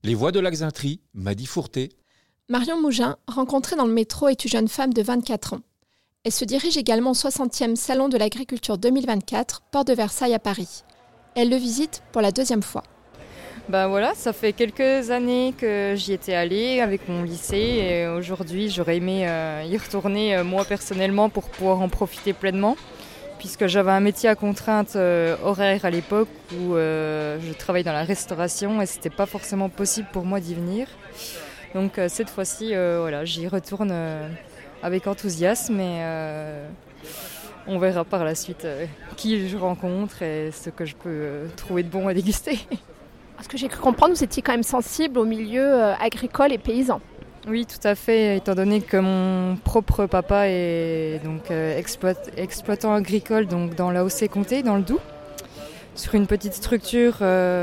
Les voix de la Xainterie, Madi Fourté. Marion Mougin, rencontrée dans le métro, est une jeune femme de 24 ans. Elle se dirige également au 60e Salon de l'Agriculture 2024, Porte de Versailles à Paris. Elle le visite pour la 2e fois. Voilà, ça fait quelques années que j'y étais allée avec mon lycée et aujourd'hui j'aurais aimé y retourner moi personnellement pour pouvoir en profiter pleinement puisque j'avais un métier à contrainte horaire à l'époque où je travaillais dans la restauration et c'était pas forcément possible pour moi d'y venir. Donc cette fois-ci, j'y retourne avec enthousiasme et on verra par la suite qui je rencontre et ce que je peux trouver de bon à déguster. Ce que j'ai cru comprendre, vous étiez quand même sensible au milieu agricole et paysan. Oui, tout à fait, étant donné que mon propre papa est donc exploitant agricole donc dans l'AOC-Comté, dans le Doubs, sur une petite structure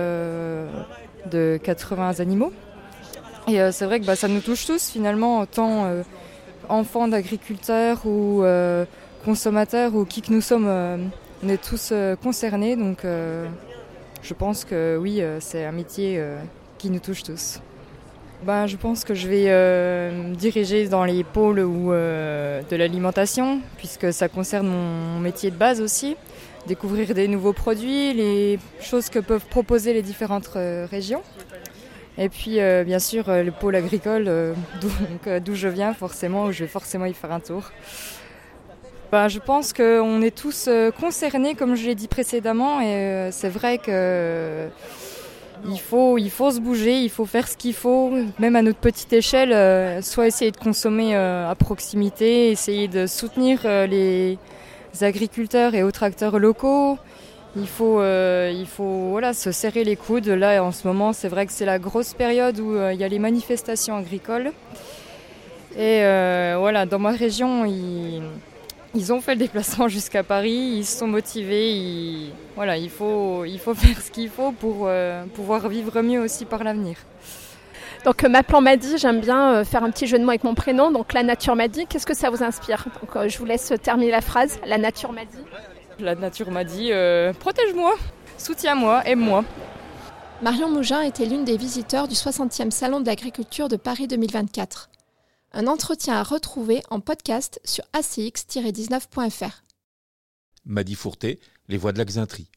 de 80 animaux. Et c'est vrai que ça nous touche tous finalement, autant enfants d'agriculteurs ou consommateurs ou qui que nous sommes, on est tous concernés. Donc je pense que oui, c'est un métier qui nous touche tous. Je pense que je vais me diriger dans les pôles de l'alimentation, puisque ça concerne mon métier de base aussi. Découvrir des nouveaux produits, les choses que peuvent proposer les différentes régions. Et puis bien sûr le pôle agricole d'où je viens forcément, où je vais forcément y faire un tour. Je pense qu'on est tous concernés, comme je l'ai dit précédemment, et c'est vrai que il faut se bouger, il faut faire ce qu'il faut, même à notre petite échelle, soit essayer de consommer à proximité, essayer de soutenir les agriculteurs et autres acteurs locaux. Il faut se serrer les coudes. Là, en ce moment, c'est vrai que c'est la grosse période où il y a les manifestations agricoles. Et dans ma région, ils ont fait le déplacement jusqu'à Paris, ils se sont motivés, il faut faire ce qu'il faut pour pouvoir vivre mieux aussi par l'avenir. Donc m'appelant Madi, j'aime bien faire un petit jeu de mots avec mon prénom, donc la nature Madi, qu'est-ce que ça vous inspire ? Donc je vous laisse terminer la phrase, la nature Madi. La nature m'a dit protège-moi, soutiens-moi, aime-moi. Marion Mougin était l'une des visiteurs du 60e Salon de l'Agriculture de Paris 2024. Un entretien à retrouver en podcast sur acx-19.fr. Madi Fourté, les voix de la Xainterie.